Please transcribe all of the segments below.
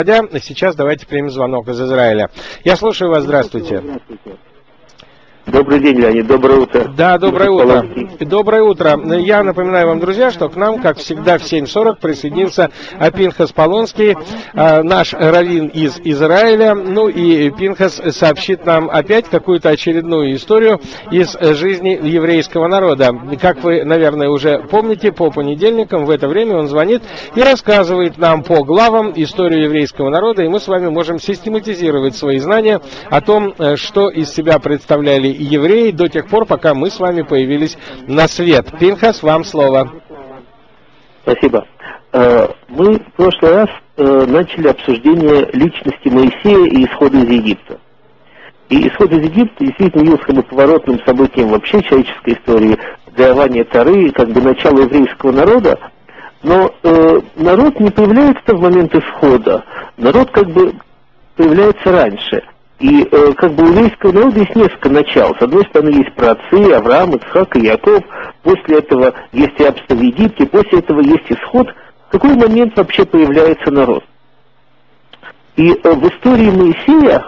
Сейчас давайте примем звонок из Израиля. Я слушаю вас, здравствуйте. Добрый день, Леонид, доброе утро. Да, доброе утро. Доброе утро. Я напоминаю вам, друзья, что к нам, как всегда, в 7:40 присоединился Пинхас Полонский, наш раввин из Израиля. Ну и Пинхас сообщит нам опять какую-то очередную историю из жизни еврейского народа. Как вы, наверное, уже помните, по понедельникам в это время он звонит и рассказывает нам по главам историю еврейского народа, и мы с вами можем систематизировать свои знания о том, что из себя представляли евреи до тех пор, пока мы с вами появились на свет. Пинхас, вам слово. Спасибо. Мы в прошлый раз начали обсуждение личности Моисея и исхода из Египта. И исход из Египта действительно явился поворотным событием вообще человеческой истории, дарование Торы, как бы начало еврейского народа. Но народ не появляется в момент исхода. Народ как бы появляется раньше. И как бы у еврейского народа есть несколько начал. С одной стороны есть праотцы, Авраам, Ицхак и Яков. После этого есть рабство в Египте. После этого есть исход. В какой момент вообще появляется народ? И в истории Моисея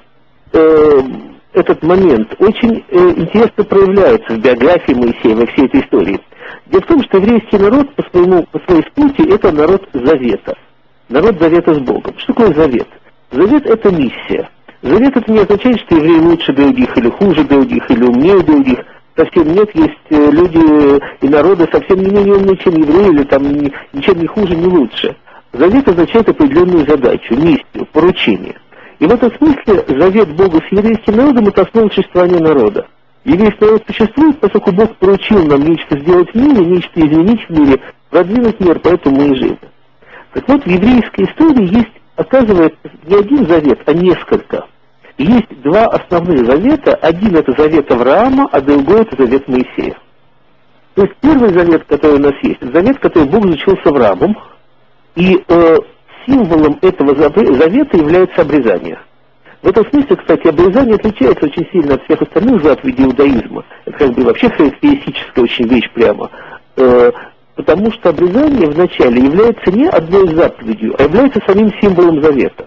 этот момент очень интересно проявляется в биографии Моисея, во всей этой истории. Дело в том, что еврейский народ по своей сути это народ завета. Народ завета с Богом. Что такое завет? Завет это миссия. Завет это не означает, что евреи лучше других, или хуже других, или умнее других. Совсем нет, есть люди и народы совсем не менее умные, чем евреи, или там ничем не хуже, не лучше. Завет означает определенную задачу, миссию, поручение. И в этом смысле завет Бога с еврейским народом это основа существования народа. Еврейский народ существует, поскольку Бог поручил нам нечто сделать в мире, нечто изменить в мире, продвинуть мир, поэтому мы и живы. Так вот, в еврейской истории есть, оказывается, не один завет, а несколько. Есть два основных завета. Один это завет Авраама, а другой это завет Моисея. То есть первый завет, который у нас есть, это завет, который Бог заключил с Авраамом. И символом этого завета является обрезание. В этом смысле, кстати, обрезание отличается очень сильно от всех остальных заповедей иудаизма. Это как бы вообще теистическая очень вещь прямо. Потому что обрезание вначале является не одной заповедью, а является самим символом завета.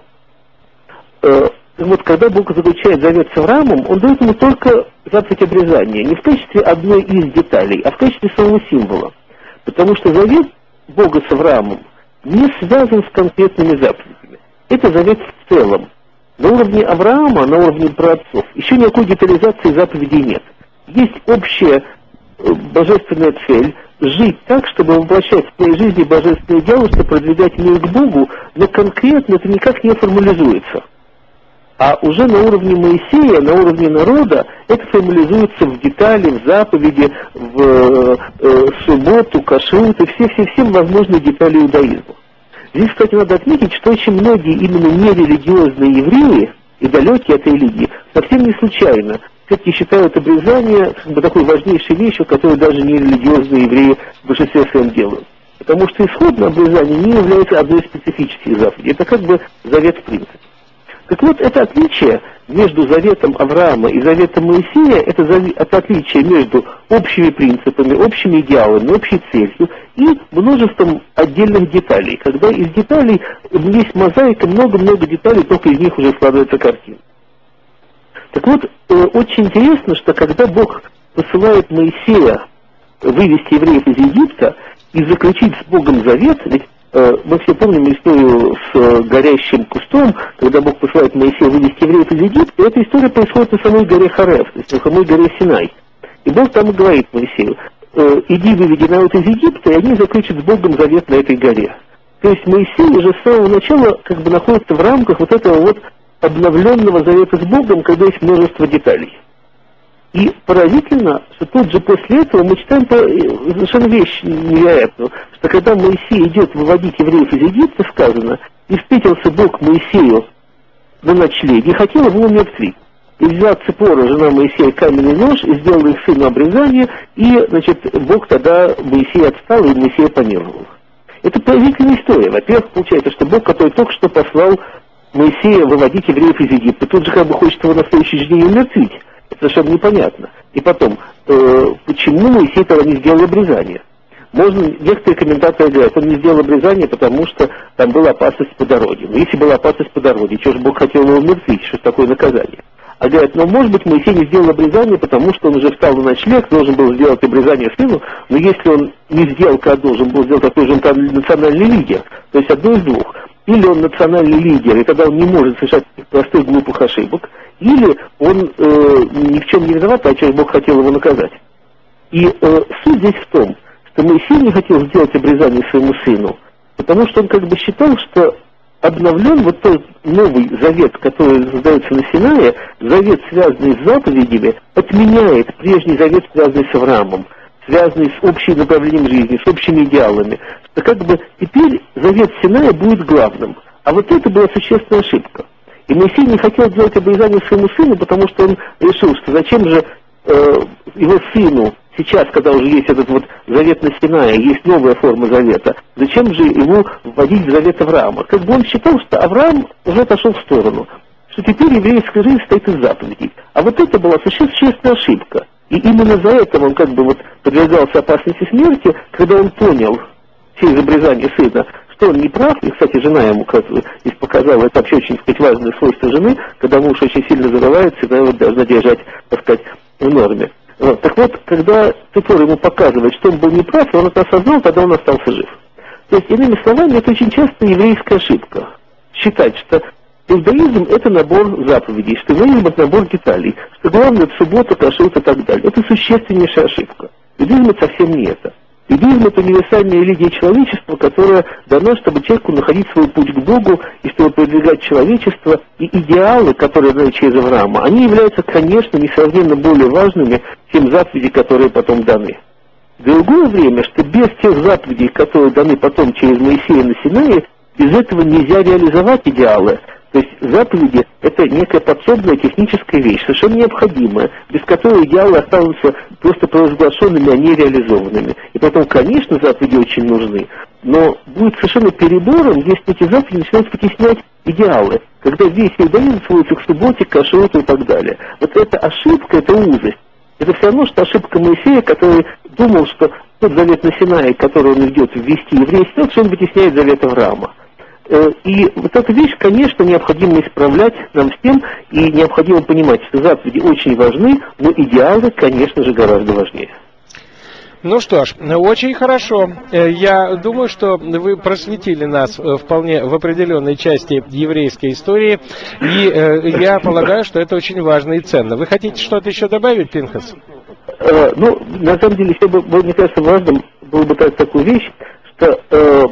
Вот когда Бог заключает завет с Авраамом, он дает ему только заповедь обрезания, не в качестве одной из деталей, а в качестве самого символа. Потому что завет Бога с Авраамом не связан с конкретными заповедями. Это завет в целом. На уровне Авраама, на уровне праотцов, еще никакой детализации заповедей нет. Есть общая божественная цель жить так, чтобы воплощать в своей жизни божественные идеалы, чтобы продвигать мир к Богу, но конкретно это никак не формализуется. А уже на уровне Моисея, на уровне народа, это формализуется в детали, в заповеди, в субботу, кашрут и всем возможные детали иудаизма. Здесь, кстати, надо отметить, что очень многие именно нерелигиозные евреи и далекие от религии совсем не случайно все-таки считают обрезание как бы такой важнейшей вещью, которую даже нерелигиозные евреи в большинстве своем делают. Потому что исходное обрезание не является одной из специфических заповедей. Это как бы завет в принципе. Так вот, это отличие между заветом Авраама и заветом Моисея, это отличие между общими принципами, общими идеалами, общей целью и множеством отдельных деталей. Когда из деталей есть мозаика, много-много деталей, только из них уже складывается картина. Так вот, очень интересно, что когда Бог посылает Моисея вывести евреев из Египта и заключить с Богом завет, ведь мы все помним историю с горящим кустом, когда Бог посылает Моисея вывести евреев из Египта, и эта история происходит на самой горе Хорев, то есть на самой горе Синай. И Бог там и говорит Моисею: иди выведи народ из Египта, и они заключат с Богом завет на этой горе. То есть Моисей уже с самого начала как бы находится в рамках вот этого вот обновленного завета с Богом, когда есть множество деталей. И поразительно, что тут же после этого мы читаем совершенно вещь невероятную, что когда Моисей идет выводить евреев из Египта, сказано: и встретился Бог Моисею на ночлеге, и хотел его умертвить. И взяла Ципора, жена Моисея, каменный нож, и сделала их сыну обрезание, и, значит, Бог тогда Моисея отстал, и Моисея помиловал. Это поразительная история. Во-первых, получается, что Бог, который только что послал Моисея выводить евреев из Египта, тут же как бы хочет его на следующий день умертвить. Это совершенно непонятно. И потом, почему Моисей тогда не сделал обрезание? Можно, некоторые комментаторы говорят, он не сделал обрезание, потому что там была опасность по дороге. Но если была опасность по дороге, что же Бог хотел его умертвить, что такое наказание? А говорят, ну, может быть, Моисей не сделал обрезание, потому что он уже встал на ночлег, должен был сделать обрезание сыну, но если он не сделал, как должен был сделать, такой же национальный лидер, то есть одно из двух. Или он национальный лидер, и тогда он не может совершать простых глупых ошибок, или он ни в чем не виноват, а что Бог хотел его наказать. И суть здесь в том, что Моисей не хотел сделать обрезание своему сыну, потому что он как бы считал, что обновлен вот тот новый завет, который создается на Синае, завет, связанный с заповедями, отменяет прежний завет, связанный с Авраамом, связанный с общим направлением жизни, с общими идеалами. Что как бы теперь завет Синая будет главным. А вот это была существенная ошибка. И Моисей не хотел делать обрезание своему сыну, потому что он решил, что зачем же его сыну сейчас, когда уже есть этот вот завет на Синае, есть новая форма завета, зачем же ему вводить в завет Авраама? Как бы он считал, что Авраам уже отошел в сторону, что теперь еврейская жизнь стоит из заповедей. А вот это была существенная ошибка. И именно за это он как бы вот подвергался опасности смерти, когда он понял через обрезание сына, что он не прав, и, кстати, жена ему здесь показала, это вообще очень, так сказать, важное свойство жены, когда муж очень сильно зарывается, всегда его должна держать, так сказать, в норме. Вот. Так вот, когда Ципор ему показывает, что он был неправ, и он это осознал, тогда он остался жив. То есть, иными словами, это очень часто еврейская ошибка. Считать, что иудаизм — это набор заповедей, что иудаизм — это набор деталей, что главное — это суббота, кашрут и так далее. Это существеннейшая ошибка. Иудаизм — это совсем не это. Иудаизм — это универсальная религия человечества, которая дана, чтобы человеку находить свой путь к Богу и чтобы продвигать человечество. И идеалы, которые даны через Авраама, они являются, конечно, несравненно более важными, чем заповеди, которые потом даны. В другое время, что без тех заповедей, которые даны потом через Моисея на Синае, без этого нельзя реализовать идеалы. То есть заповеди — это некая подсобная техническая вещь, совершенно необходимая, без которой идеалы останутся просто провозглашенными, а не реализованными. И потом, конечно, заповеди очень нужны, но будет совершенно перебором, если эти заповеди начинают потеснять идеалы, когда весь иудаизм сводится к субботе, к кашруту и так далее. Вот эта ошибка, это узость. Это все равно, что ошибка Моисея, который думал, что тот завет на Синае, который он идет ввести еврейский, что он вытесняет завет Авраама. И вот эту вещь, конечно, необходимо исправлять нам всем, и необходимо понимать, что заповеди очень важны, но идеалы, конечно же, гораздо важнее. Ну что ж, очень хорошо. Я думаю, что вы просветили нас вполне в определенной части еврейской истории, и я полагаю, что это очень важно и ценно. Вы хотите что-то еще добавить, Пинхас? Ну, на самом деле, еще мне кажется, важным было бы такую вещь, что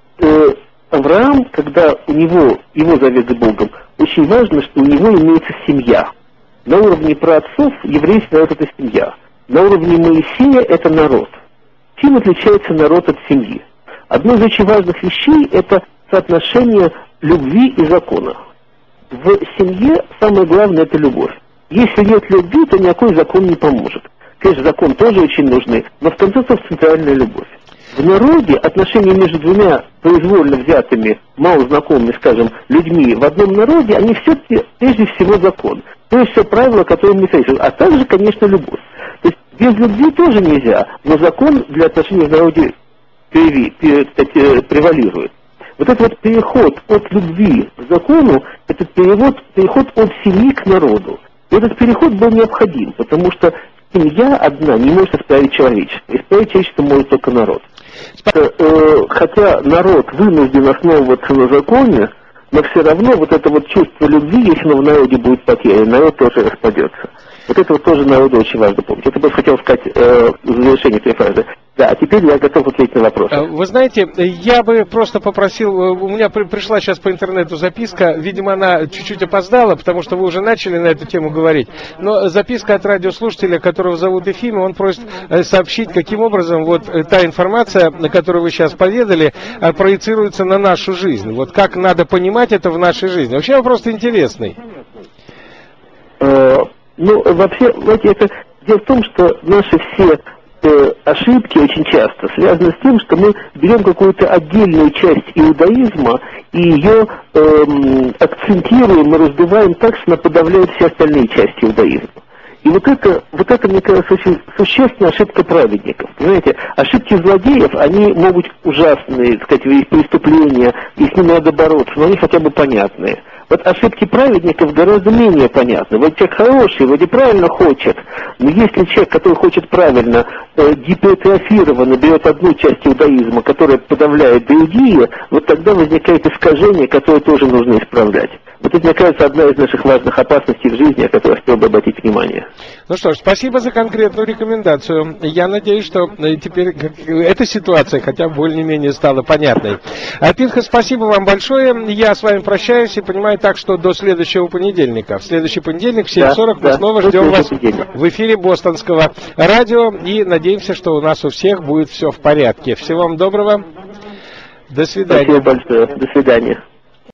Авраам, когда у него его завет с Богом, очень важно, что у него имеется семья. На уровне праотцов еврейский народ — это семья. На уровне Моисея — это народ. Чем отличается народ от семьи? Одно из очень важных вещей — это соотношение любви и закона. В семье самое главное — это любовь. Если нет любви, то никакой закон не поможет. Конечно, закон тоже очень нужны, но в конце концов центральная любовь. В народе отношения между двумя произвольно взятыми, мало знакомыми, скажем, людьми в одном народе, они все-таки прежде всего закон. То есть все правила, которые мы совершили. А также, конечно, любовь. То есть без любви тоже нельзя, но закон для отношений в народе превалирует. Вот этот вот переход от любви к закону, этот переход от семьи к народу. И этот переход был необходим, потому что семья одна не может исправить человечество. Исправить человечество может только народ. Хотя народ вынужден основываться на законе, но все равно вот это вот чувство любви, если оно в народе будет потеряно, народ тоже распадется. Вот это вот тоже народу очень важно помнить. Это бы хотел сказать в завершении этой фразы. Да, а теперь я готов ответить на вопрос. Вы знаете, я бы просто попросил, у меня пришла сейчас по интернету записка, видимо, она чуть-чуть опоздала, потому что вы уже начали на эту тему говорить, но записка от радиослушателя, которого зовут Ефим, он просит сообщить, каким образом вот та информация, которую вы сейчас поведали, проецируется на нашу жизнь. Вот как надо понимать это в нашей жизни. Вообще вопрос интересный. Ну, вообще, знаете, это дело в том, что наши все ошибки очень часто связаны с тем, что мы берем какую-то отдельную часть иудаизма и ее акцентируем и раздуваем так, что она подавляет все остальные части иудаизма. И вот это, мне кажется, очень существенная ошибка праведников. Понимаете, ошибки злодеев, они могут быть ужасные, так сказать, есть преступления, и с ними надо бороться, но они хотя бы понятные. Вот ошибки праведников гораздо менее понятны. Вот человек хороший, вроде правильно хочет, но если человек, который хочет правильно, гипертрофированно берет одну часть иудаизма, которая подавляет другие, вот тогда возникает искажение, которое тоже нужно исправлять. Вот это, мне кажется, одна из наших важных опасностей в жизни, о которой я хотел бы обратить внимание. Ну что ж, спасибо за конкретную рекомендацию. Я надеюсь, что теперь эта ситуация хотя бы более-менее стала понятной. Пинхас, спасибо вам большое. Я с вами прощаюсь и понимаю так, что до следующего понедельника. В следующий понедельник в 7:40 мы снова ждем вас в эфире Бостонского радио и надеемся, что у нас у всех будет все в порядке. Всего вам доброго. До свидания. Спасибо большое. До свидания.